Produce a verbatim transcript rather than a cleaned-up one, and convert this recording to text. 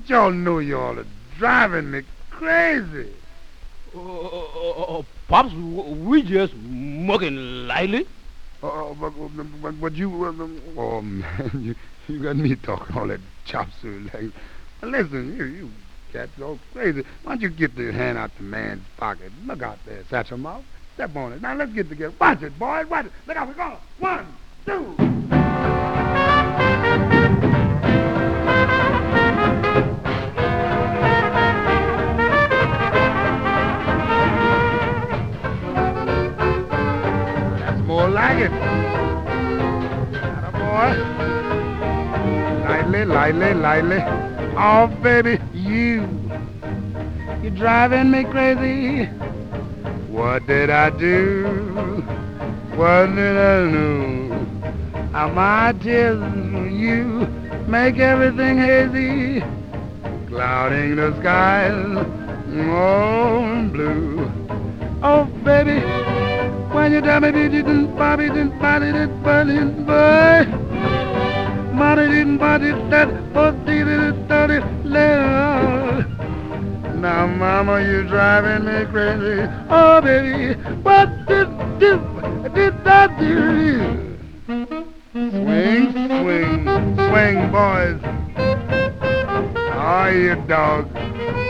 y'all know y'all are driving me crazy. Uh, uh, uh, Pops, we just mucking lightly. Uh, but, but, but you, uh, oh man, you, you got me talking all that chop suey language. Listen, you, you cats all crazy. Why don't you get the hand out the man's pocket? Look out there, Satchel Mouth. Step on it. Now let's get together. Watch it, boys. Watch it. Look out, we're going. One, two. That's more like it. Atta boy. Lightly, lightly, lightly. Oh, baby, you. You're driving me crazy. What did I do? What did I do? How my tears for you make everything hazy, clouding the skies all blue. Oh, baby, when you tell me did you didn't bobby didn't body didn't body didn't boy, money didn't body that oh did it dirty little. Now, mama, you driving me crazy. Oh, baby, what did do? Did I do? Swing, swing, swing, boys. Oh, you dog.